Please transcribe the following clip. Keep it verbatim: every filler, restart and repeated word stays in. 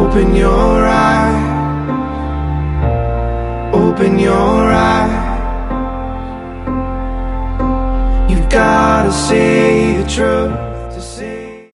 Open your eye, open your eye. You've gotta see the truth.